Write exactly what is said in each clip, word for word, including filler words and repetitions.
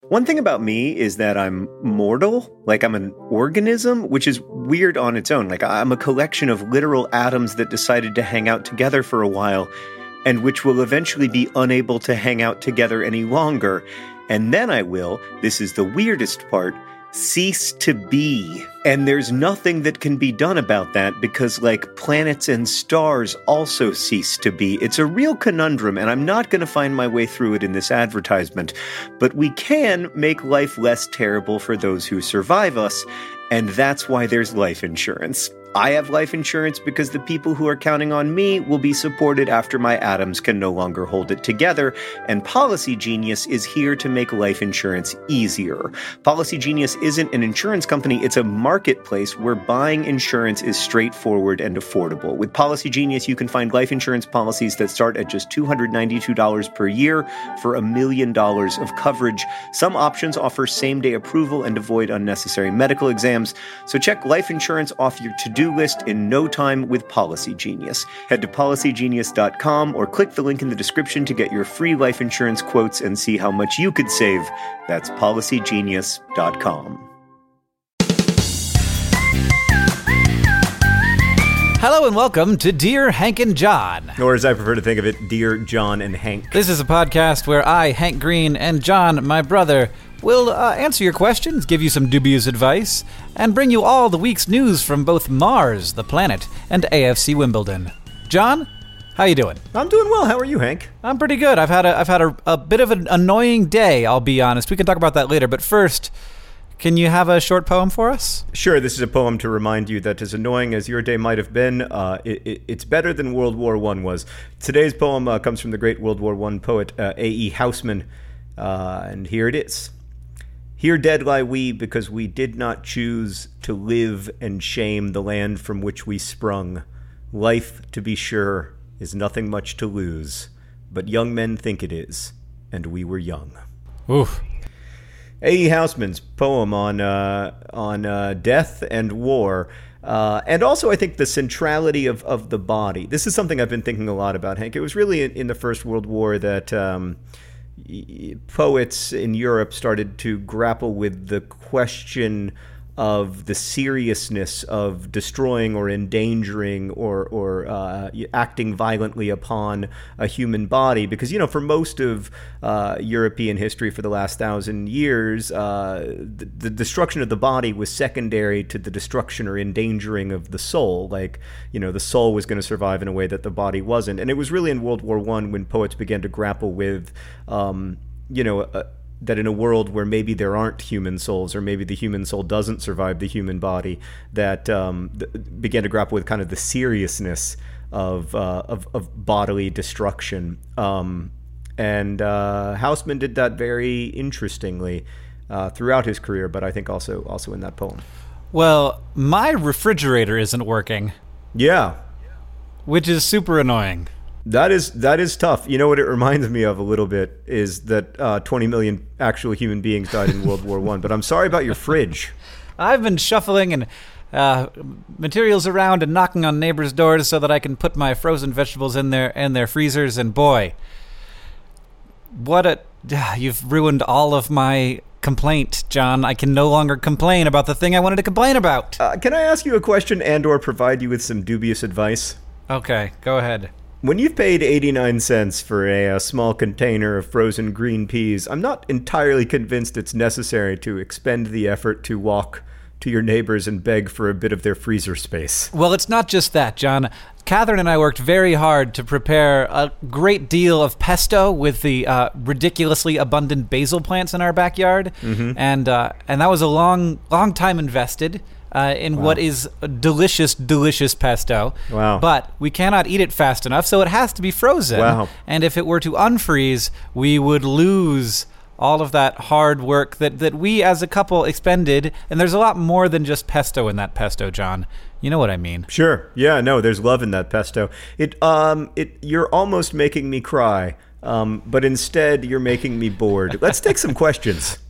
One thing about me is that I'm mortal, like I'm an organism, which is weird on its own. Like I'm a collection of literal atoms that decided to hang out together for a while, and which will eventually be unable to hang out together any longer. And then I will, this is the weirdest part, cease to be. And there's nothing that can be done about that because, like, planets and stars also cease to be. It's a real conundrum, and I'm not going to find my way through it in this advertisement. But we can make life less terrible for those who survive us, and that's why there's life insurance. I have life insurance because the people who are counting on me will be supported after my atoms can no longer hold it together, and Policy Genius is here to make life insurance easier. Policy Genius isn't an insurance company, it's a marketplace where buying insurance is straightforward and affordable. With Policy Genius, you can find life insurance policies that start at just two hundred ninety-two dollars per year for a million dollars of coverage. Some options offer same-day approval and avoid unnecessary medical exams, so check life insurance off your to-do list in no time with Policy Genius. Head to policy genius dot com or click the link in the description to get your free life insurance quotes and see how much you could save. That's policy genius dot com. Hello and welcome to Dear Hank and John. Or as I prefer to think of it, Dear John and Hank. This is a podcast where I, Hank Green, and John, my brother, will uh, answer your questions, give you some dubious advice, and bring you all the week's news from both Mars, the planet, and A F C Wimbledon. John, how you doing? I'm doing well. How are you, Hank? I'm pretty good. I've had a I've had a, a bit of an annoying day, I'll be honest. We can talk about that later, but first, can you have a short poem for us? Sure. This is a poem to remind you that as annoying as your day might have been, uh, it, it, it's better than World War One was. Today's poem uh, comes from the great World War One poet uh, A E Housman, uh, and here it is. Here dead lie we because we did not choose to live and shame the land from which we sprung. Life, to be sure, is nothing much to lose, but young men think it is, and we were young. Oof. A E Housman's poem on uh, on uh, death and war, uh, and also I think the centrality of, of the body. This is something I've been thinking a lot about, Hank. It was really in, in the First World War that um, poets in Europe started to grapple with the question of the seriousness of destroying or endangering or or uh, acting violently upon a human body, because you know for most of uh, European history for the last thousand years, uh, the, the destruction of the body was secondary to the destruction or endangering of the soul. Like you know the soul was going to survive in a way that the body wasn't, and it was really in World War One when poets began to grapple with um, you know. A, that in a world where maybe there aren't human souls, or maybe the human soul doesn't survive the human body, that um, th- began to grapple with kind of the seriousness of uh, of, of bodily destruction. Um, and uh, Housman did that very interestingly uh, throughout his career, but I think also also in that poem. Well, my refrigerator isn't working. Yeah. Which is super annoying. That is that is tough. You know what it reminds me of a little bit is that uh, twenty million actual human beings died in World War One. But I'm sorry about your fridge. I've been shuffling and uh, materials around and knocking on neighbors' doors so that I can put my frozen vegetables in their in their freezers. And boy, what a you've ruined all of my complaint, John. I can no longer complain about the thing I wanted to complain about. Uh, can I ask you a question and/or provide you with some dubious advice? Okay, go ahead. When you've paid eighty-nine cents for a, a small container of frozen green peas, I'm not entirely convinced it's necessary to expend the effort to walk to your neighbors and beg for a bit of their freezer space. Well, it's not just that, John. Catherine and I worked very hard to prepare a great deal of pesto with the uh, ridiculously abundant basil plants in our backyard, mm-hmm. and uh, and that was a long, long time invested. Uh, in wow. what is a delicious, delicious pesto. Wow. But we cannot eat it fast enough, so it has to be frozen. Wow. And if it were to unfreeze, we would lose all of that hard work that, that we as a couple expended. And there's a lot more than just pesto in that pesto, John. You know what I mean. Sure. Yeah, no, there's love in that pesto. It, um, it, you're almost making me cry, um, but instead you're making me bored. Let's take some questions.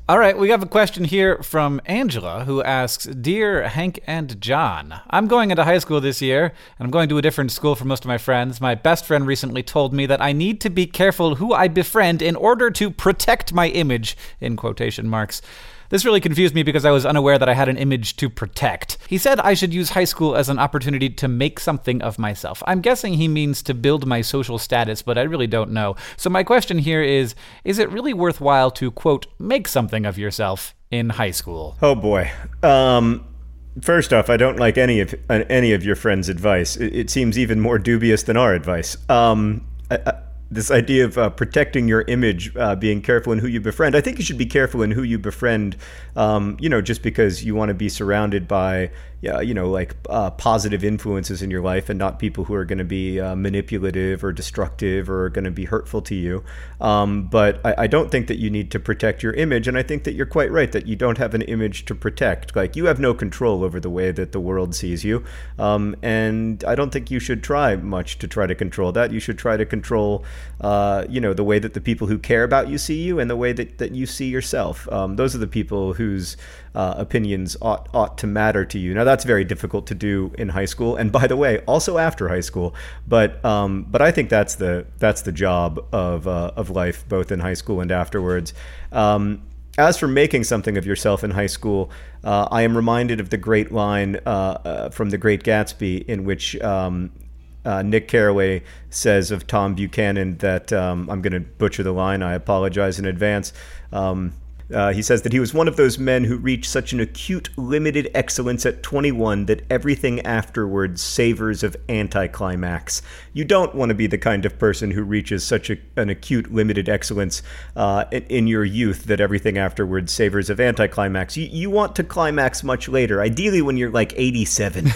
All right, we have a question here from Angela, who asks, Dear Hank and John, I'm going into high school this year, and I'm going to a different school for most of my friends. My best friend recently told me that I need to be careful who I befriend in order to protect my image, in quotation marks. This really confused me because I was unaware that I had an image to protect. He said I should use high school as an opportunity to make something of myself. I'm guessing he means to build my social status, but I really don't know. So my question here is, is it really worthwhile to, quote, make something of yourself in high school? Oh boy. Um, first off, I don't like any of uh, any of your friends' advice. It, it seems even more dubious than our advice. Um, I, I, This idea of uh, protecting your image, uh, being careful in who you befriend. I think you should be careful in who you befriend, um, you know, just because you want to be surrounded by, yeah, you know, like uh, positive influences in your life and not people who are going to be uh, manipulative or destructive or going to be hurtful to you. Um, but I, I don't think that you need to protect your image. And I think that you're quite right that you don't have an image to protect. Like, you have no control over the way that the world sees you. Um, and I don't think you should try much to try to control that. You should try to control Uh, you know, the way that the people who care about you see you and the way that, that you see yourself. Um, those are the people whose uh, opinions ought ought to matter to you. Now, that's very difficult to do in high school, and by the way, also after high school. But um, but I think that's the that's the job of uh, of life, both in high school and afterwards. Um, As for making something of yourself in high school, uh, I am reminded of the great line uh, uh, from The Great Gatsby, in which um, Uh, Nick Carraway says of Tom Buchanan that, um, I'm going to butcher the line, I apologize in advance. Um, uh, he says that he was one of those men who reached such an acute, limited excellence at twenty-one that everything afterwards savors of anticlimax. You don't want to be the kind of person who reaches such a, an acute, limited excellence uh, in, in your youth that everything afterwards savors of anticlimax. You, you want to climax much later, ideally when you're like eighty-seven.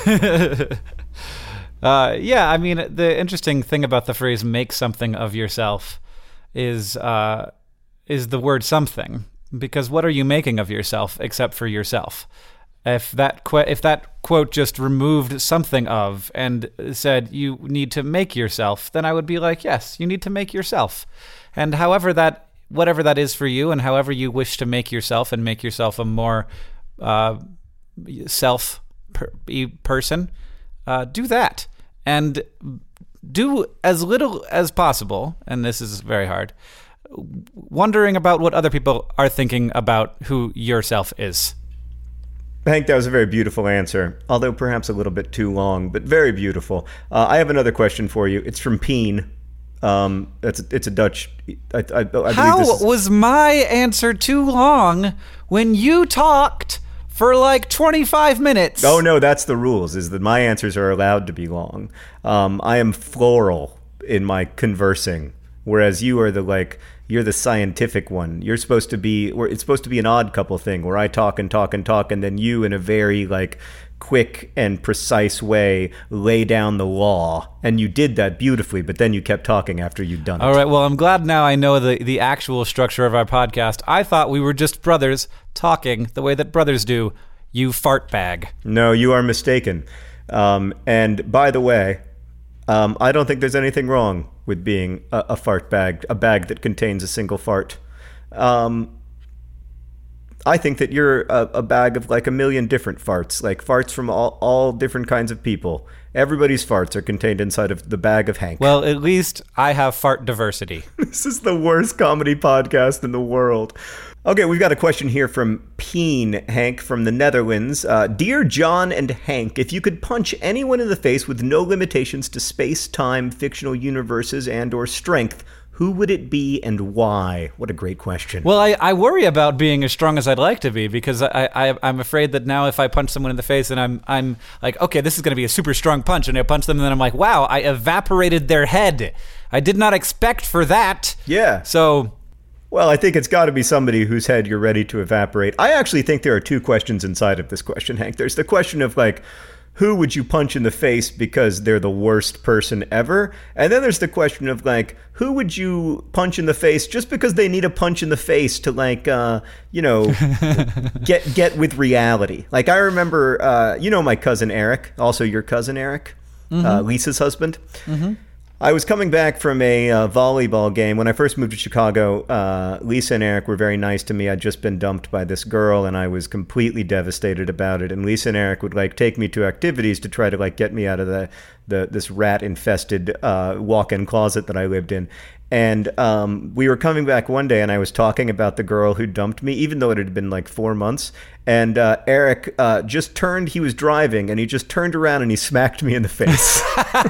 Uh, yeah, I mean, the interesting thing about the phrase "make something of yourself" is uh, is the word "something," because what are you making of yourself except for yourself? If that qu- if that quote just removed something of and said you need to make yourself, then I would be like, yes, you need to make yourself, and however that whatever that is for you, and however you wish to make yourself and make yourself a more uh, self per- person. Uh, do that, and do as little as possible, and this is very hard, wondering about what other people are thinking about who yourself is. Hank, that was a very beautiful answer, although perhaps a little bit too long, but very beautiful. Uh, I have another question for you. It's from Peen. Um, it's, it's a Dutch... I, I, I believe How this is... was my answer too long when you talked for like twenty-five minutes? Oh, no, that's the rules, is that my answers are allowed to be long. Um, I am floral in my conversing, whereas you are the, like, you're the scientific one. You're supposed to be, or it's supposed to be an Odd Couple thing, where I talk and talk and talk, and then you, in a very, like, quick and precise way, lay down the law. And you did that beautifully, but then you kept talking after you'd done it. All right, well, I'm glad now I know the, the actual structure of our podcast. I thought we were just brothers talking the way that brothers do. You fart bag. No, you are mistaken. Um, and by the way, um, I don't think there's anything wrong with being a, a fart bag, a bag that contains a single fart. Um, I think that you're a, a bag of like a million different farts, like farts from all, all different kinds of people. Everybody's farts are contained inside of the bag of Hank. Well, at least I have fart diversity. This is the worst comedy podcast in the world. Okay, we've got a question here from Peen, Hank, from the Netherlands. Uh, Dear John and Hank, if you could punch anyone in the face with no limitations to space, time, fictional universes, and or strength, who would it be and why? What a great question. Well, I, I worry about being as strong as I'd like to be, because I, I, I'm afraid that now if I punch someone in the face and I'm I'm like, okay, this is going to be a super strong punch, and I punch them and then I'm like, wow, I evaporated their head. I did not expect for that. Yeah. So... Well, I think it's got to be somebody whose head you're ready to evaporate. I actually think there are two questions inside of this question, Hank. There's the question of, like, who would you punch in the face because they're the worst person ever? And then there's the question of, like, who would you punch in the face just because they need a punch in the face to, like, uh, you know, get get with reality? Like, I remember, uh, you know my cousin Eric, also your cousin Eric, mm-hmm. uh, Lisa's husband? Mm-hmm. I was coming back from a uh, volleyball game. When I first moved to Chicago, uh, Lisa and Eric were very nice to me. I'd just been dumped by this girl, and I was completely devastated about it. And Lisa and Eric would like take me to activities to try to like get me out of the, the this rat-infested uh, walk-in closet that I lived in. And um, we were coming back one day, and I was talking about the girl who dumped me, even though it had been like four months. And uh, Eric uh, just turned, he was driving, and he just turned around and he smacked me in the face.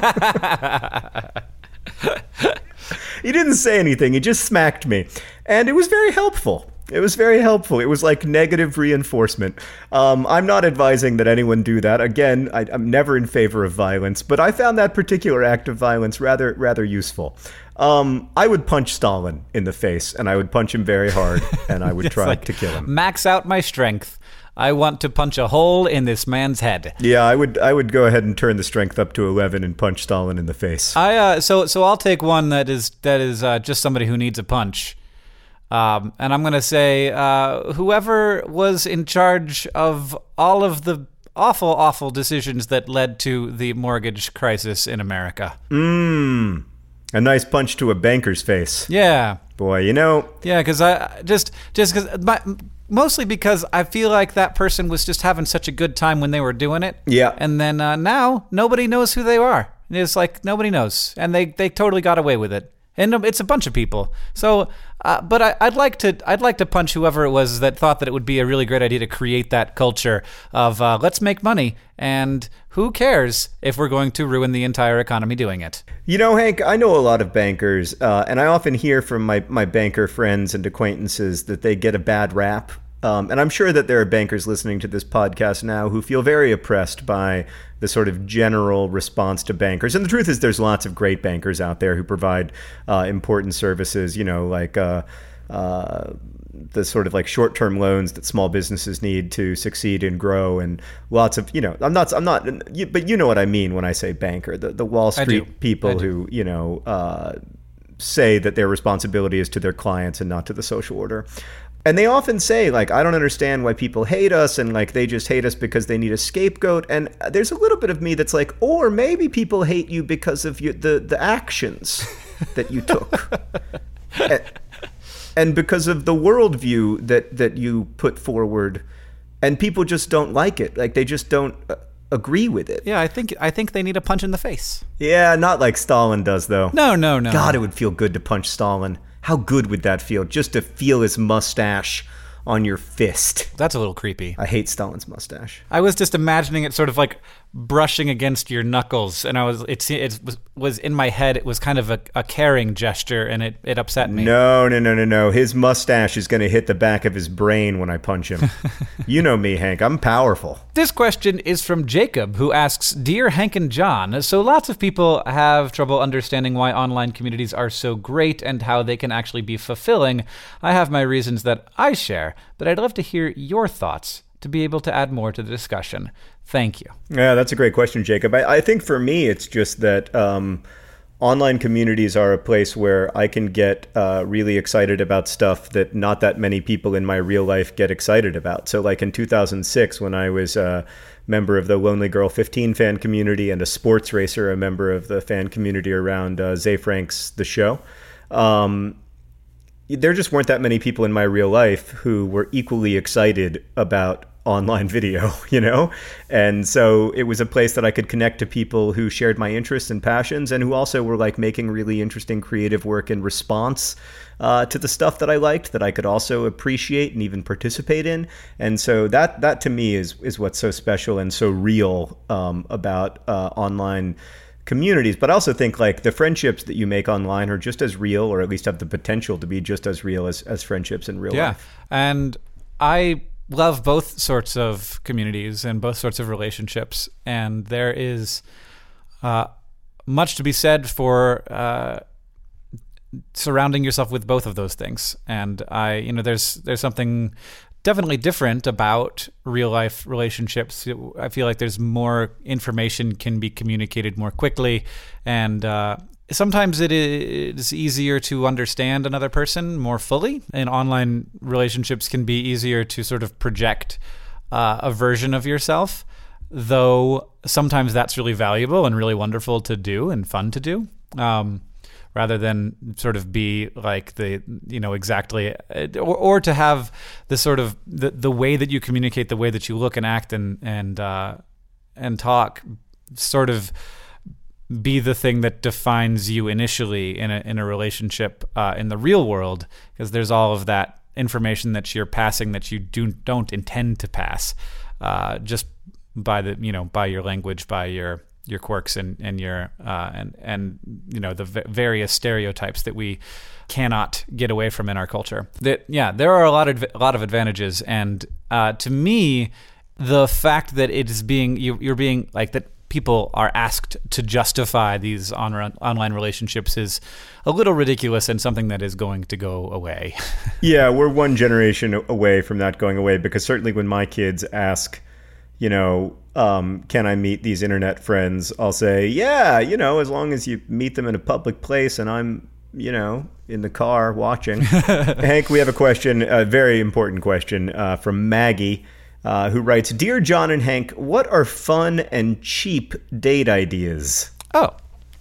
He didn't say anything. He just smacked me. And it was very helpful. It was very helpful. It was like negative reinforcement. Um, I'm not advising that anyone do that. Again, I, I'm never in favor of violence, but I found that particular act of violence rather rather useful. Um, I would punch Stalin in the face, and I would punch him very hard, and I would try like, to kill him. Max out my strength. I want to punch a hole in this man's head. Yeah, I would. I would go ahead and turn the strength up to eleven and punch Stalin in the face. I uh, so so I'll take one that is that is uh, just somebody who needs a punch. Um, and I'm going to say uh, whoever was in charge of all of the awful, awful decisions that led to the mortgage crisis in America. Mmm. A nice punch to a banker's face. Yeah. Boy, you know. Yeah, because I just just because mostly because I feel like that person was just having such a good time when they were doing it. Yeah. And then uh, now nobody knows who they are. It's like nobody knows, and they they totally got away with it. And it's a bunch of people. So, uh, but I, I'd like to, I'd like to punch whoever it was that thought that it would be a really great idea to create that culture of uh, let's make money, and who cares if we're going to ruin the entire economy doing it. You know, Hank, I know a lot of bankers, uh, and I often hear from my my banker friends and acquaintances that they get a bad rap. Um, and I'm sure that there are bankers listening to this podcast now who feel very oppressed by the sort of general response to bankers. And the truth is there's lots of great bankers out there who provide uh, important services, you know, like uh, uh, the sort of like short-term loans that small businesses need to succeed and grow, and lots of, you know, I'm not, I'm not, but you know what I mean when I say banker, the, the Wall Street people who, you know, uh, say that their responsibility is to their clients and not to the social order. And they often say, like, I don't understand why people hate us, and like they just hate us because they need a scapegoat. And there's a little bit of me that's like, or maybe people hate you because of you, the the actions that you took, and, and because of the worldview that that you put forward, and people just don't like it. Like they just don't uh, agree with it. Yeah, I think I think they need a punch in the face. Yeah, not like Stalin does, though. No, no, no. God, it would feel good to punch Stalin. How good would that feel, just to feel his mustache on your fist? That's a little creepy. I hate Stalin's mustache. I was just imagining it sort of like brushing against your knuckles, and I was it, it was, was in my head. It was kind of a, a caring gesture, and it, it upset me. No, no, no, no, no. His mustache is going to hit the back of his brain when I punch him. You know me, Hank. I'm powerful. This question is from Jacob, who asks, Dear Hank and John, so lots of people have trouble understanding why online communities are so great and how they can actually be fulfilling. I have my reasons that I share, but I'd love to hear your thoughts to be able to add more to the discussion. Thank you. Yeah, that's a great question, Jacob. I, I think for me, it's just that um, online communities are a place where I can get uh, really excited about stuff that not that many people in my real life get excited about. So like in two thousand six, when I was a member of the Lonely Girl fifteen fan community and a sports racer, a member of the fan community around uh, Zay Frank's The Show, um, there just weren't that many people in my real life who were equally excited about online video, you know? And so it was a place that I could connect to people who shared my interests and passions, and who also were like making really interesting creative work in response uh, to the stuff that I liked, that I could also appreciate and even participate in. And so that that to me is is what's so special and so real um, about uh, online communities. But I also think like the friendships that you make online are just as real, or at least have the potential to be just as real as, as friendships in real yeah. life. And I love both sorts of communities and both sorts of relationships. And there is uh, much to be said for uh, surrounding yourself with both of those things. And I, you know, there's there's something definitely different about real life relationships. I feel like there's more information can be communicated more quickly, and uh, sometimes it is easier to understand another person more fully. And online relationships can be easier to sort of project uh, a version of yourself, though sometimes that's really valuable and really wonderful to do and fun to do. Um, rather than sort of be like the, you know, exactly, or, or to have the sort of the, the way that you communicate, the way that you look and act and, and, uh, and talk sort of be the thing that defines you initially in a, in a relationship, uh, in the real world, because there's all of that information that you're passing that you do, don't intend to pass, uh, just by the, you know, by your language, by your, your quirks and, and your uh, and and you know the v- various stereotypes that we cannot get away from in our culture. That yeah, there are a lot of a lot of advantages, and uh, to me, the fact that it is being you, you're being like that people are asked to justify these on, online relationships is a little ridiculous and something that is going to go away. Yeah, we're one generation away from that going away, because certainly when my kids ask, you know, um, can I meet these internet friends? I'll say, yeah, you know, as long as you meet them in a public place and I'm, you know, in the car watching. Hank, we have a question, a very important question uh, from Maggie, uh, who writes, Dear John and Hank, what are fun and cheap date ideas? Oh,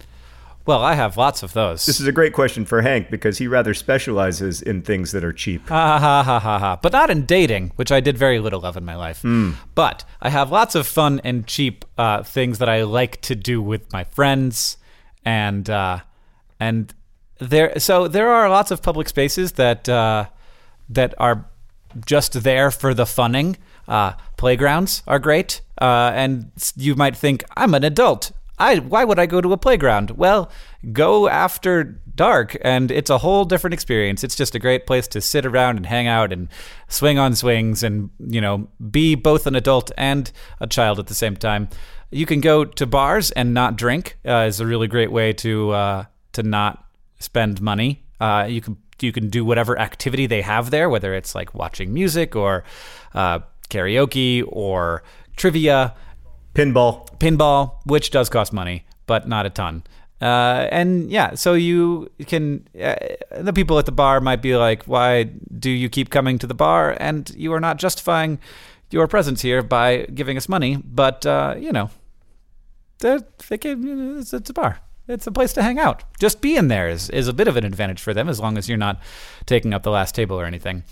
well, I have lots of those. This is a great question for Hank because he rather specializes in things that are cheap. Ha ha ha ha ha. But not in dating, which I did very little of in my life. Mm. But I have lots of fun and cheap uh, things that I like to do with my friends, and uh, and there. So there are lots of public spaces that uh, that are just there for the funning. Uh, playgrounds are great, uh, and you might think I'm an adult. I, why would I go to a playground? Well, go after dark, and it's a whole different experience. It's just a great place to sit around and hang out and swing on swings and, you know, be both an adult and a child at the same time. You can go to bars and not drink uh, is a really great way to uh, to not spend money. Uh, you can you can do whatever activity they have there, whether it's like watching music or uh, karaoke or trivia. Pinball. Pinball, which does cost money, but not a ton. Uh, and yeah, so you can, uh, the people at the bar might be like, why do you keep coming to the bar? And you are not justifying your presence here by giving us money, but, uh, you know, they can, it's, it's a bar. It's a place to hang out. Just being there is, is a bit of an advantage for them, as long as you're not taking up the last table or anything.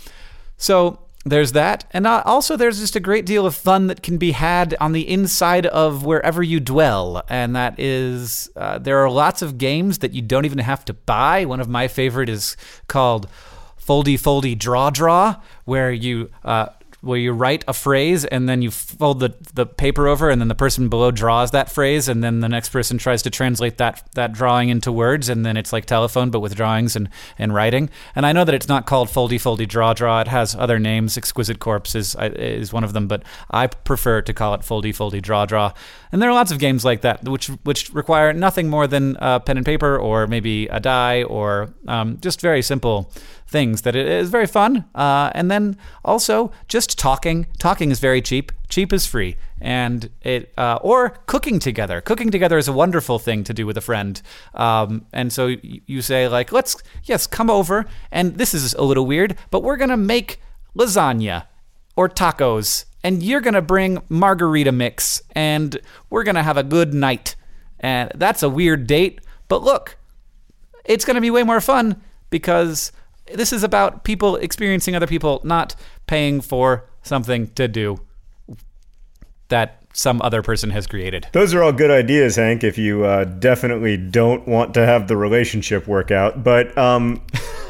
So there's that. And also there's just a great deal of fun that can be had on the inside of wherever you dwell. And that is, uh, there are lots of games that you don't even have to buy. One of my favorite is called Foldy Foldy Draw Draw, where you uh, where you write a phrase and then you fold the, the paper over, and then the person below draws that phrase, and then the next person tries to translate that that drawing into words, and then it's like telephone but with drawings and, and writing. And I know that it's not called Foldy Foldy Draw Draw. It has other names. Exquisite Corpse is, is one of them, but I prefer to call it Foldy Foldy Draw Draw. And there are lots of games like that which which require nothing more than uh, pen and paper, or maybe a die, or um, just very simple things that it is very fun. Uh, and then also just talking. Talking is very cheap. Cheap is free. And it, uh, or cooking together. Cooking together is a wonderful thing to do with a friend. Um, and so you say like, let's, yes, come over. And this is a little weird, but we're going to make lasagna or tacos, and you're going to bring margarita mix, and we're going to have a good night. And that's a weird date, but look, it's going to be way more fun because this is about people experiencing other people, not paying for something to do that some other person has created. Those are all good ideas, Hank, if you uh, definitely don't want to have the relationship work out. But um,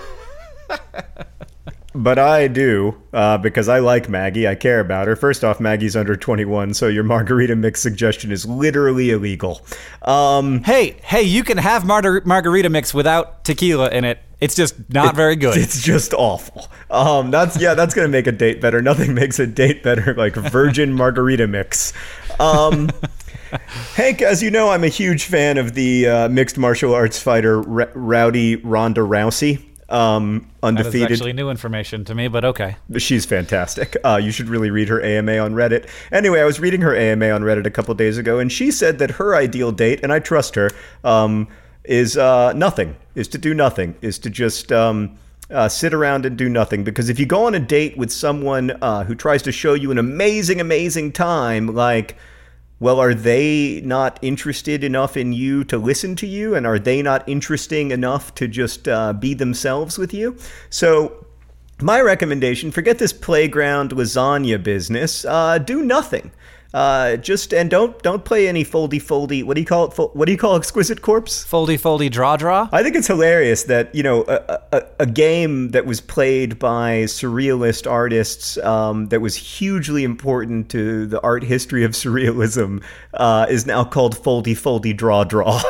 but I do, uh, because I like Maggie. I care about her. First off, Maggie's under twenty-one, so your margarita mix suggestion is literally illegal. Um, hey, hey, you can have mar- margarita mix without tequila in it. It's just not it, very good. It's just awful. Um, that's yeah, that's gonna make a date better. Nothing makes a date better like virgin margarita mix. Um, Hank, as you know, I'm a huge fan of the uh, mixed martial arts fighter R- Rowdy Ronda Rousey. Um, undefeated. That is actually new information to me, but okay. She's fantastic. Uh, you should really read her A M A on Reddit. Anyway, I was reading her A M A on Reddit a couple days ago, and she said that her ideal date, and I trust her, um, is uh, nothing, is to do nothing, is to just um, uh, sit around and do nothing. Because if you go on a date with someone uh, who tries to show you an amazing, amazing time, like well, are they not interested enough in you to listen to you? And are they not interesting enough to just uh, be themselves with you? So my recommendation, forget this playground lasagna business. Uh, do nothing. Uh, just and don't don't play any foldy foldy. What do you call it? Fo- what do you call Exquisite Corpse? Foldy foldy draw draw. I think it's hilarious that you know a, a, a game that was played by surrealist artists um, that was hugely important to the art history of surrealism uh, is now called foldy foldy draw draw.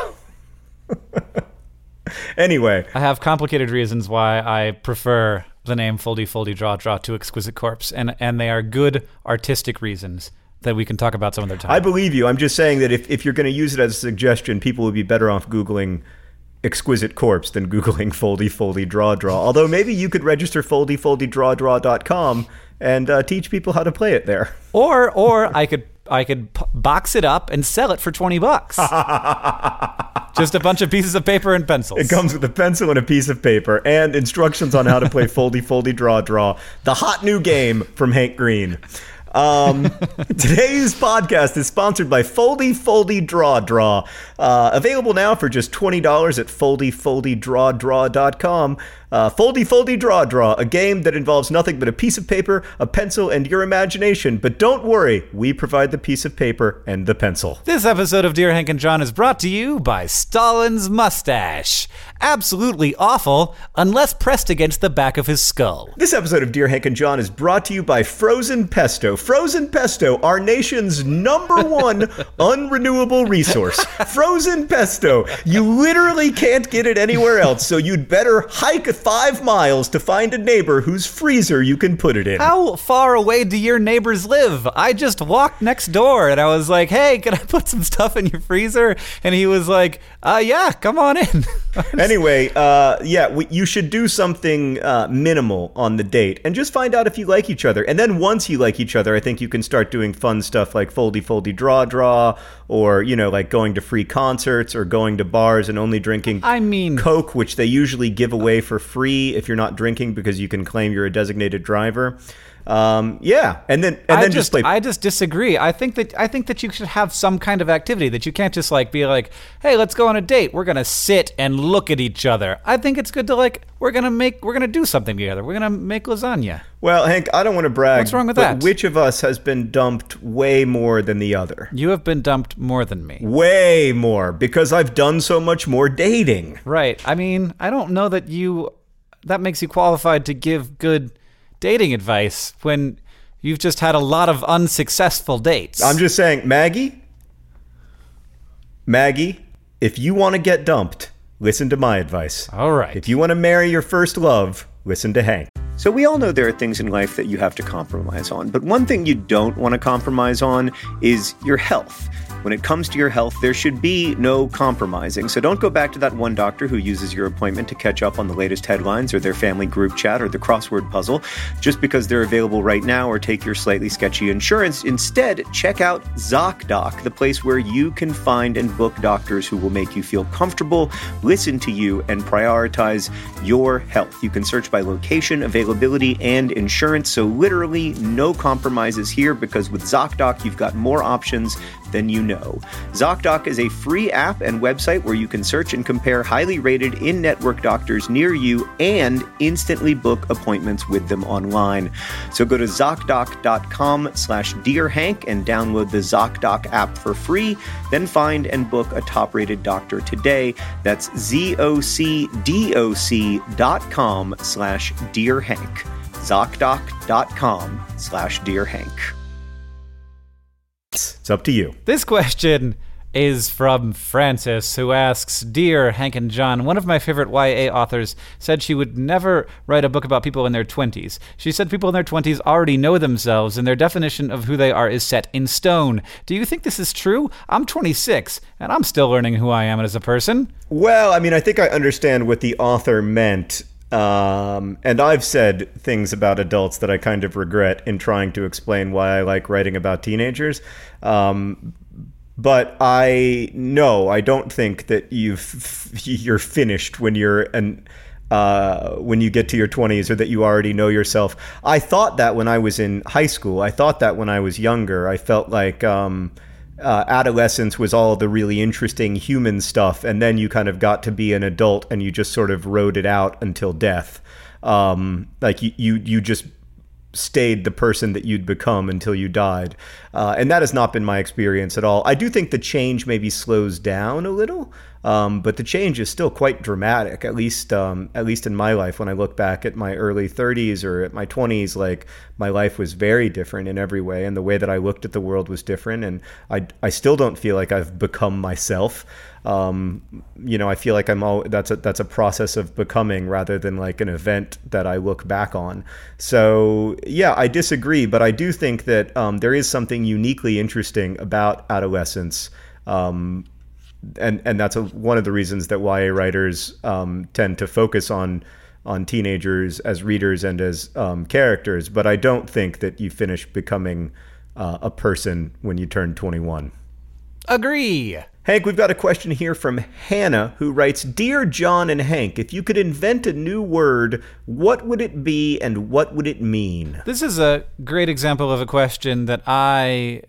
Anyway, I have complicated reasons why I prefer the name Foldy Foldy Draw Draw to Exquisite Corpse, and and they are good artistic reasons that we can talk about some other time. I believe you. I'm just saying that if, if you're going to use it as a suggestion, people would be better off Googling Exquisite Corpse than Googling Foldy Foldy Draw Draw. Although maybe you could register foldy foldy draw draw dot com and uh, teach people how to play it there. Or or I could I could p- box it up and sell it for twenty bucks. Just a bunch of pieces of paper and pencils. It comes with a pencil and a piece of paper and instructions on how to play Foldy Foldy Draw Draw, the hot new game from Hank Green. Um, today's podcast is sponsored by Foldy Foldy Draw Draw. Uh, available now for just twenty dollars at foldy foldy draw draw dot com. Uh, Foldy Foldy Draw Draw, a game that involves nothing but a piece of paper, a pencil, and your imagination. But don't worry, we provide the piece of paper and the pencil. This episode of Dear Hank and John is brought to you by Stalin's mustache. Absolutely awful, unless pressed against the back of his skull. This episode of Dear Hank and John is brought to you by Frozen Pesto. Frozen Pesto, our nation's number one unrenewable resource. Frozen Pesto. You literally can't get it anywhere else, so you'd better hike five miles to find a neighbor whose freezer you can put it in. How far away do your neighbors live? I just walked next door and I was like, hey, can I put some stuff in your freezer? And he was like, uh, yeah, come on in. Anyway, uh, yeah, we, you should do something uh, minimal on the date and just find out if you like each other. And then once you like each other, I think you can start doing fun stuff like foldy foldy draw draw, or, you know, like going to free concerts or going to bars and only drinking I mean, Coke, which they usually give away for free if you're not drinking because you can claim you're a designated driver. Um, yeah, and then and I then just, just play. I just disagree. I think that I think that you should have some kind of activity that you can't just like be like, hey, let's go on a date. We're gonna sit and look at each other. I think it's good to like we're gonna make we're gonna do something together. We're gonna make lasagna. Well, Hank, I don't want to brag. What's wrong with but that? Which of us has been dumped way more than the other? You have been dumped more than me. Way more, because I've done so much more dating. Right. I mean, I don't know that you that makes you qualified to give good dating advice when you've just had a lot of unsuccessful dates. I'm just saying, Maggie, Maggie, if you want to get dumped, listen to my advice. All right. If you want to marry your first love, listen to Hank. So we all know there are things in life that you have to compromise on, but one thing you don't want to compromise on is your health. When it comes to your health, there should be no compromising. So don't go back to that one doctor who uses your appointment to catch up on the latest headlines or their family group chat or the crossword puzzle just because they're available right now, or take your slightly sketchy insurance. Instead, check out ZocDoc, the place where you can find and book doctors who will make you feel comfortable, listen to you, and prioritize your health. You can search by location, availability, and insurance. So literally no compromises here, because with ZocDoc, you've got more options than you know. ZocDoc is a free app and website where you can search and compare highly rated in-network doctors near you and instantly book appointments with them online. So go to ZocDoc.com slash DearHank and download the ZocDoc app for free. Then find and book a top-rated doctor today. That's Z-O-C-D-O-C dot com slash DearHank. ZocDoc.com slash DearHank. It's up to you. This question is from Francis, who asks, Dear Hank and John, one of my favorite Y A authors said she would never write a book about people in their twenties. She said people in their twenties already know themselves, and their definition of who they are is set in stone. Do you think this is true? I'm twenty-six, and I'm still learning who I am as a person. Well, I mean, I think I understand what the author meant. Um, and I've said things about adults that I kind of regret in trying to explain why I like writing about teenagers. Um, but I no, I don't think that you've you're finished when you're an uh, when you get to your twenties, or that you already know yourself. I thought that when I was in high school. I thought that when I was younger. I felt like um, uh, adolescence was all the really interesting human stuff, and then you kind of got to be an adult and you just sort of rode it out until death. Um, like you, you, you just stayed the person that you'd become until you died. Uh, and that has not been my experience at all. I do think the change maybe slows down a little, um, but the change is still quite dramatic, at least um, at least in my life. When I look back at my early thirties or at my twenties, like my life was very different in every way, and the way that I looked at the world was different, and I, I still don't feel like I've become myself. Um, you know, I feel like I'm all that's a that's a process of becoming rather than like an event that I look back on. So yeah, I disagree, but I do think that um, there is something uniquely interesting about adolescence, um, and and that's a, one of the reasons that Y A writers um, tend to focus on on teenagers as readers and as um, characters. But I don't think that you finish becoming uh, a person when you turn twenty-one. Agree. Hank, we've got a question here from Hannah, who writes, Dear John and Hank, if you could invent a new word, what would it be and what would it mean? This is a great example of a question that I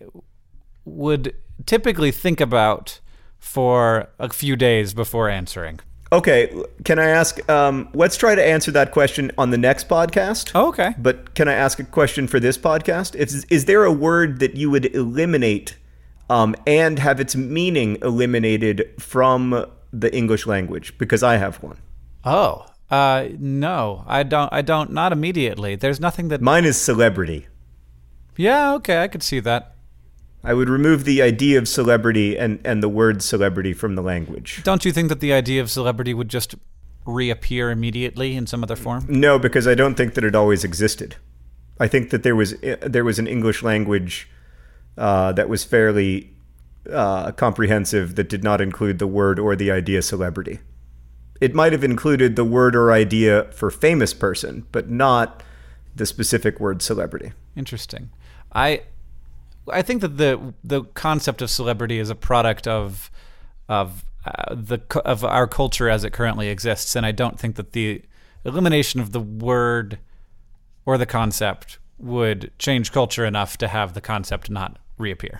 would typically think about for a few days before answering. Okay, can I ask, um, let's try to answer that question on the next podcast. Oh, okay. But can I ask a question for this podcast? Is, is there a word that you would eliminate Um, and have its meaning eliminated from the English language? Because I have one. Oh, uh, no, I don't. I don't. Not immediately. There's nothing that. Mine is celebrity. Yeah, okay, I could see that. I would remove the idea of celebrity and, and the word celebrity from the language. Don't you think that the idea of celebrity would just reappear immediately in some other form? No, because I don't think that it always existed. I think that there was there was an English language Uh, that was fairly uh, comprehensive that did not include the word or the idea celebrity. It might have included the word or idea for famous person, but not the specific word celebrity. Interesting. I I think that the the concept of celebrity is a product of of uh, the of our culture as it currently exists, and I don't think that the elimination of the word or the concept would change culture enough to have the concept not reappear.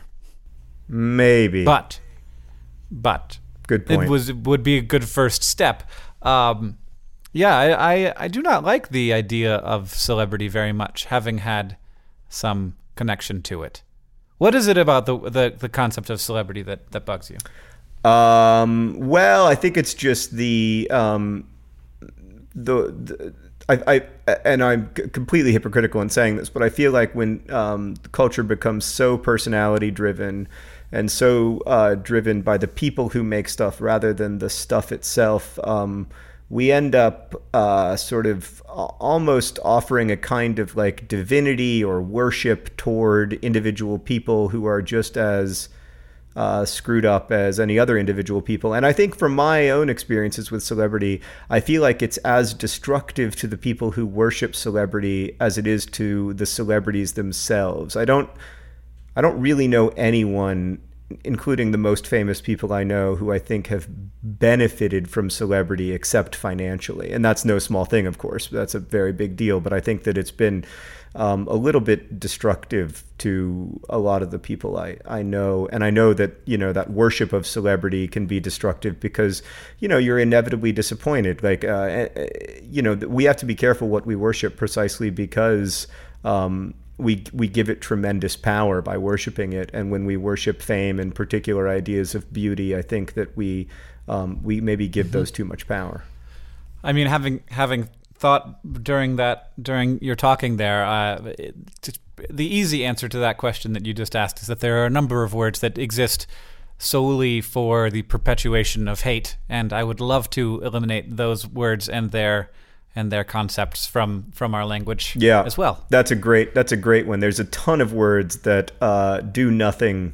Maybe. But, but good point. It was it would be a good first step. Um, yeah, I, I I do not like the idea of celebrity very much, having had some connection to it. What is it about the the, the concept of celebrity that, that bugs you? Um, well, I think it's just the um, the. the I, I and I'm completely hypocritical in saying this, but I feel like when um, culture becomes so personality driven and so uh, driven by the people who make stuff rather than the stuff itself, um, we end up uh, sort of almost offering a kind of like divinity or worship toward individual people who are just as Uh, screwed up as any other individual people. And I think from my own experiences with celebrity, I feel like it's as destructive to the people who worship celebrity as it is to the celebrities themselves. I don't I don't really know anyone, including the most famous people I know, who I think have benefited from celebrity except financially. And that's no small thing, of course. That's a very big deal. But I think that it's been um, a little bit destructive to a lot of the people I, I know. And I know that, you know, that worship of celebrity can be destructive because, you know, you're inevitably disappointed. Like, uh, you know, we have to be careful what we worship precisely because um, we we give it tremendous power by worshiping it. And when we worship fame and particular ideas of beauty, I think that we um, we maybe give mm-hmm. those too much power. I mean, having having thought during that during your talking there, uh, it, the easy answer to that question that you just asked is that there are a number of words that exist solely for the perpetuation of hate, and I would love to eliminate those words and their and their concepts from from our language yeah, as well. That's a great that's a great one. There's a ton of words that uh, do nothing.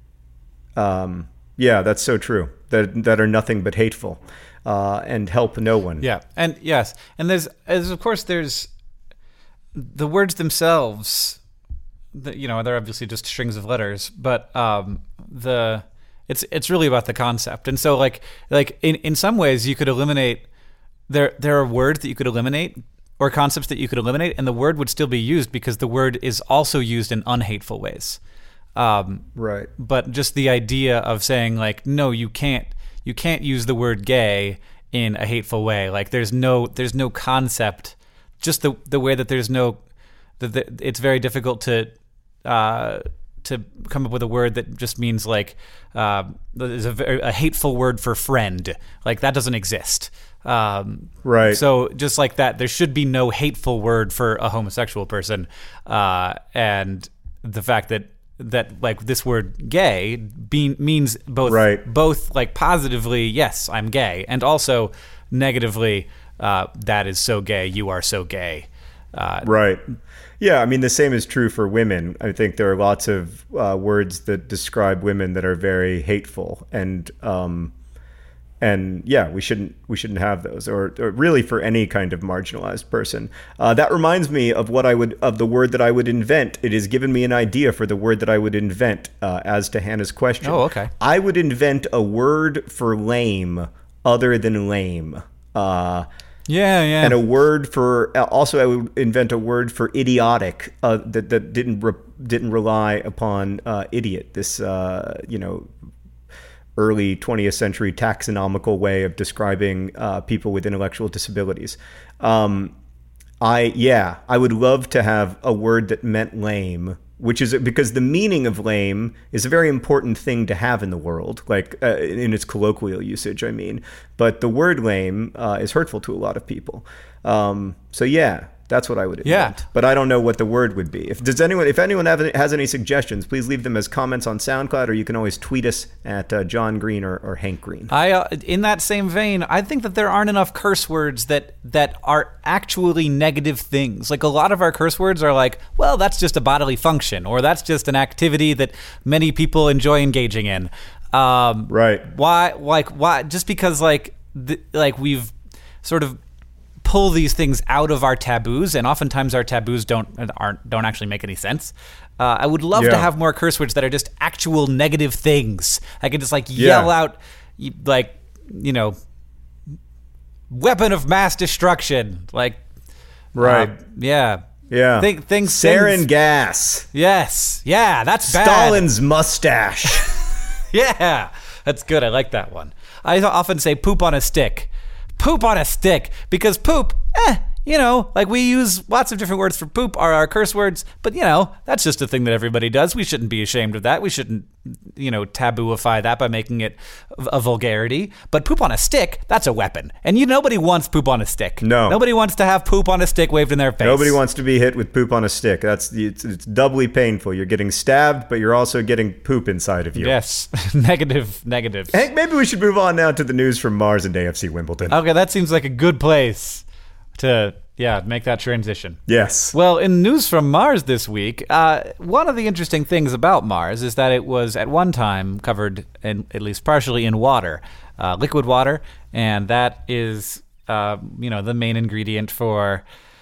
Um, yeah, that's so true. That that are nothing but hateful, uh, and help no one. Yeah, and yes, and there's as of course there's the words themselves. The, you know, they're obviously just strings of letters, but um, the it's it's really about the concept. And so, like like in, in some ways, you could eliminate. There there are words that you could eliminate or concepts that you could eliminate, and the word would still be used because the word is also used in unhateful ways. Um, Right. But just the idea of saying like, no, you can't, you can't use the word gay in a hateful way. Like there's no, there's no concept. Just the the way that there's no, that the, it's very difficult to, uh, to come up with a word that just means like, uh, there's a, very, a hateful word for friend. Like that doesn't exist. Um, Right. So just like that, there should be no hateful word for a homosexual person. Uh, and the fact that, that like this word gay be, means both, Right. both like positively, yes, I'm gay, and also negatively, uh, that is so gay, you are so gay. Uh, Right. Yeah, I mean, the same is true for women. I think there are lots of uh, words that describe women that are very hateful, and um, and yeah, we shouldn't we shouldn't have those, or, or really for any kind of marginalized person. Uh, that reminds me of what I would of the word that I would invent. It has given me an idea for the word that I would invent uh, as to Hannah's question. Oh, okay. I would invent a word for lame other than lame. Uh, yeah, yeah. and a word for also I would invent a word for idiotic uh, that that didn't re, didn't rely upon uh, idiot. This uh, you know early twentieth century taxonomical way of describing uh, people with intellectual disabilities. Um, I yeah I would love to have a word that meant lame, which is because the meaning of lame is a very important thing to have in the world, like uh, in its colloquial usage, I mean. But the word lame uh, is hurtful to a lot of people. Um, so yeah, that's what I would invent. Yeah. But I don't know what the word would be. If does anyone, if anyone have, has any suggestions, please leave them as comments on SoundCloud, or you can always tweet us at uh, John Green or, or Hank Green. I, uh, in that same vein, I think that there aren't enough curse words that that are actually negative things. Like a lot of our curse words are like, well, that's just a bodily function, or that's just an activity that many people enjoy engaging in. Um, Right. Why? Like why? Just because like th- like we've sort of pull these things out of our taboos, and oftentimes our taboos don't aren't don't actually make any sense. Uh, I would love Yeah. to have more curse words that are just actual negative things. I could just like yell Yeah. out, y- like you know, weapon of mass destruction, like Right. uh, yeah, Yeah. Th- things. Sarin things- gas. Yes, yeah, that's bad. Stalin's mustache. Yeah, that's good. I like that one. I often say poop on a stick. Poop on a stick, because poop, eh, you know, like we use lots of different words for poop are our curse words, but you know, that's just a thing that everybody does. We shouldn't be ashamed of that. We shouldn't, you know, tabooify that by making it a vulgarity. But poop on a stick, that's a weapon. And you nobody wants poop on a stick. No. Nobody wants to have poop on a stick waved in their face. Nobody wants to be hit with poop on a stick. That's it's, it's doubly painful. You're getting stabbed, but you're also getting poop inside of you. Yes. negative, negative. Hank, maybe we should move on now to the news from Mars and A F C Wimbledon. Okay, that seems like a good place to, yeah, make that transition. Yes. Well, in news from Mars this week, uh, one of the interesting things about Mars is that it was at one time covered, in, at least partially, in water, uh, liquid water, and that is, uh, you know, the main ingredient for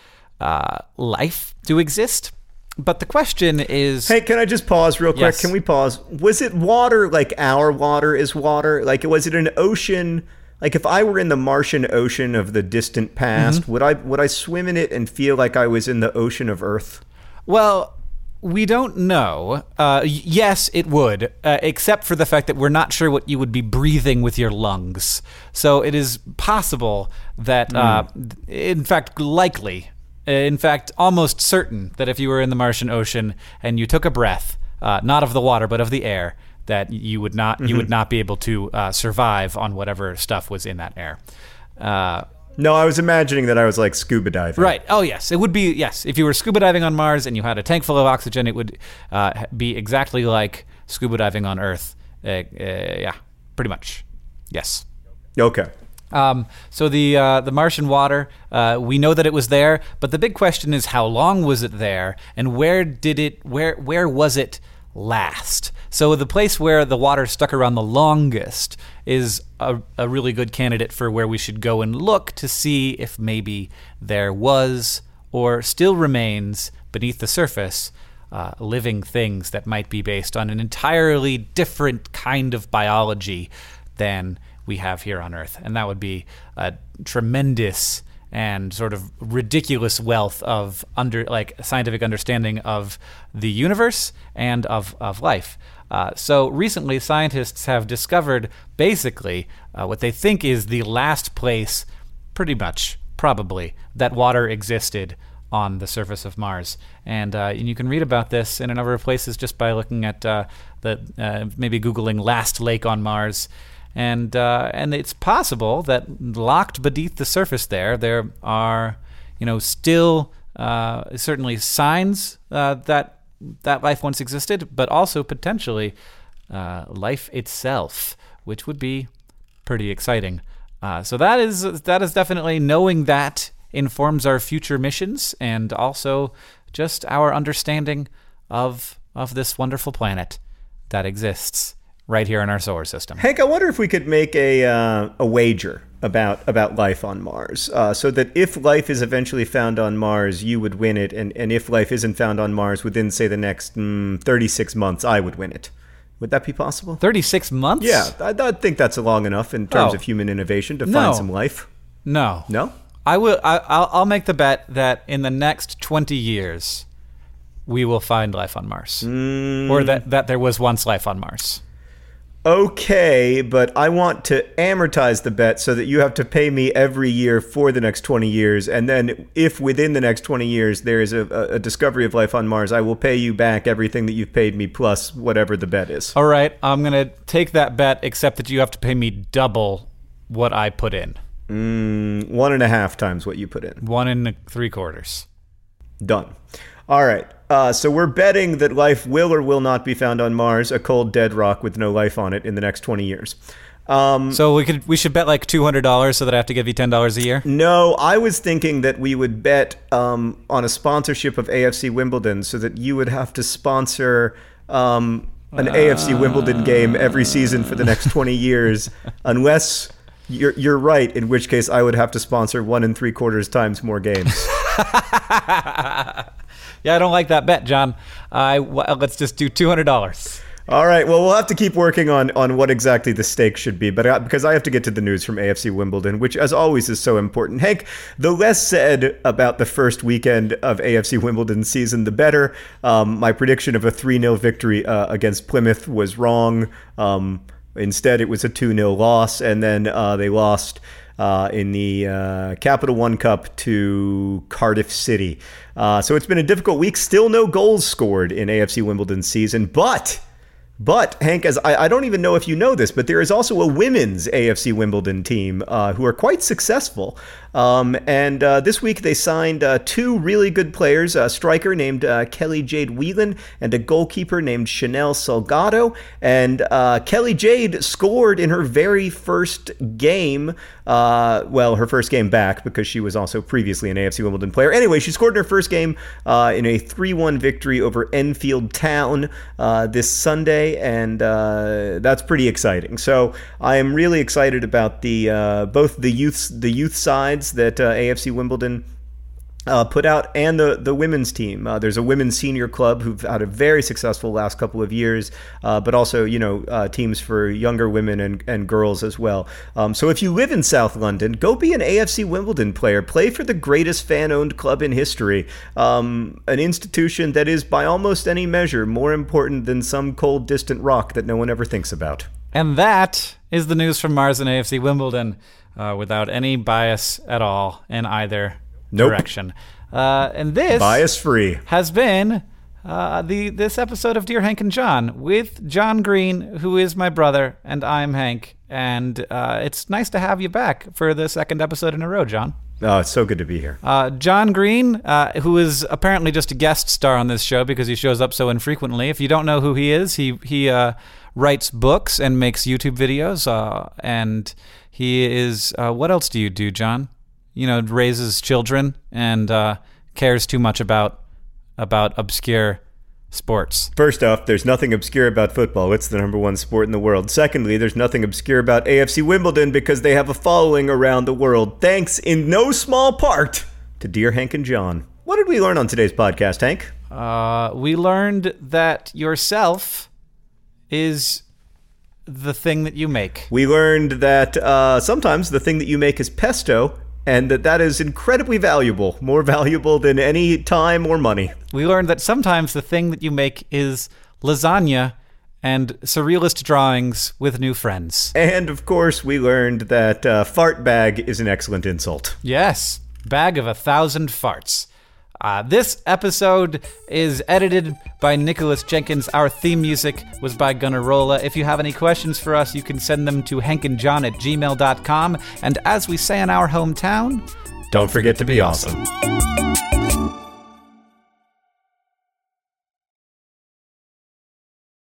uh, life to exist. But the question is... Hey, can I just pause real quick? Yes. Can we pause? Was it water like our water is water? Like, was it an ocean... Like if I were in the Martian ocean of the distant past, Mm-hmm. would I would I swim in it and feel like I was in the ocean of Earth? Well, we don't know. Uh, y- yes, it would, uh, except for the fact that we're not sure what you would be breathing with your lungs. So it is possible that, uh, in fact, likely, in fact, almost certain that if you were in the Martian ocean and you took a breath, uh, not of the water but of the air, that you would not you would not be able to uh, survive on whatever stuff was in that air. Uh, No, I was imagining that I was like scuba diving. Right. Oh, yes. It would be, yes. If you were scuba diving on Mars and you had a tank full of oxygen, it would uh, be exactly like scuba diving on Earth. Uh, uh, yeah, pretty much. Yes. Okay. Um, so the uh, the Martian water, uh, we know that it was there, but the big question is how long was it there, and where did it, where where was it last? So the place where the water stuck around the longest is a, a really good candidate for where we should go and look to see if maybe there was or still remains beneath the surface uh, living things that might be based on an entirely different kind of biology than we have here on Earth. And that would be a tremendous and sort of ridiculous wealth of under like scientific understanding of the universe and of of life. Uh, so recently, scientists have discovered basically uh, what they think is the last place, pretty much, probably, that water existed on the surface of Mars. And, uh, and you can read about this in a number of places just by looking at uh, the uh, maybe Googling last lake on Mars. And uh, and it's possible that locked beneath the surface there, there are, you know, still uh, certainly signs uh, that that life once existed, but also potentially uh, life itself, which would be pretty exciting. Uh, so that is that is definitely, knowing that informs our future missions and also just our understanding of of this wonderful planet that exists right here in our solar system. Hank, I wonder if we could make a uh, a wager about about life on Mars, uh, so that if life is eventually found on Mars, you would win it, and, and if life isn't found on Mars within, say, the next mm, thirty-six months, I would win it. Would that be possible? thirty-six months? Yeah, I, I think that's long enough in terms Oh. of human innovation to No. find some life. No. No? I will. I, I'll, I'll make the bet that in the next twenty years, we will find life on Mars, Mm. or that, that there was once life on Mars. Okay, but I want to amortize the bet so that you have to pay me every year for the next twenty years. And then if within the next twenty years there is a, a discovery of life on Mars, I will pay you back everything that you've paid me plus whatever the bet is. All right, I'm gonna take that bet, except that you have to pay me double what I put in. Mm, one and a half times what you put in. One and three quarters. Done. All right. Uh, so we're betting that life will or will not be found on Mars, a cold dead rock with no life on it, in the next twenty years. Um, So we could we should bet like two hundred dollars so that I have to give you ten dollars a year. No, I was thinking that we would bet um, on a sponsorship of A F C Wimbledon, so that you would have to sponsor um, an A F C Wimbledon game every season for the next twenty years, unless you're, you're right, in which case I would have to sponsor one and three quarters times more games. Yeah, I don't like that bet, John. I well, let's just do two hundred dollars. All right, well, we'll have to keep working on, on what exactly the stakes should be, but I, because I have to get to the news from A F C Wimbledon, which, as always, is so important. Hank, the less said about the first weekend of A F C Wimbledon season, the better. Um, my prediction of a three nil victory uh, against Plymouth was wrong. Um, instead, it was a two nil loss, and then uh, they lost Uh, in the uh, Capital One Cup to Cardiff City. Uh, so it's been a difficult week. Still no goals scored in A F C Wimbledon season. But, but Hank, as I, I don't even know if you know this, but there is also a women's A F C Wimbledon team uh, who are quite successful. Um, and uh, this week they signed uh, two really good players, a striker named uh, Kelly Jade Whelan and a goalkeeper named Chanel Salgado. And uh, Kelly Jade scored in her very first game, uh, well, her first game back, because she was also previously an A F C Wimbledon player. Anyway, she scored in her first game uh, in a three one victory over Enfield Town uh, this Sunday, and uh, that's pretty exciting. So I am really excited about the uh, both the youth the youth sides that uh, A F C Wimbledon uh, put out, and the the women's team. Uh, there's a women's senior club who've had a very successful last couple of years, uh, but also, you know, uh, teams for younger women and, and girls as well. Um, so if you live in South London, go be an A F C Wimbledon player. Play for the greatest fan-owned club in history, um, an institution that is, by almost any measure, more important than some cold, distant rock that no one ever thinks about. And that is the news from Mars and A F C Wimbledon, uh, without any bias at all in either Nope. direction. Uh, and this Bias-free. has been uh, the this episode of Dear Hank and John with John Green, who is my brother, and I'm Hank. And uh, it's nice to have you back for the second episode in a row, John. Oh, it's so good to be here. Uh, John Green, uh, who is apparently just a guest star on this show because he shows up so infrequently. If you don't know who he is, he he uh, writes books and makes YouTube videos. Uh, and he is, uh, what else do you do, John? You know, raises children and uh, cares too much about about obscure sports. First off, there's nothing obscure about football. It's the number one sport in the world. Secondly, there's nothing obscure about A F C Wimbledon because they have a following around the world, thanks in no small part to Dear Hank and John. What did we learn on today's podcast, Hank? Uh, we learned that yourself is the thing that you make. We learned that uh, sometimes the thing that you make is pesto, and that that is incredibly valuable, more valuable than any time or money. We learned that sometimes the thing that you make is lasagna and surrealist drawings with new friends. And, of course, we learned that uh, fart bag is an excellent insult. Yes, bag of a thousand farts. Uh, this episode is edited by Nicholas Jenkins. Our theme music was by Gunnarolla. If you have any questions for us, you can send them to hankandjohn at gmail dot com. And as we say in our hometown, don't forget to be awesome.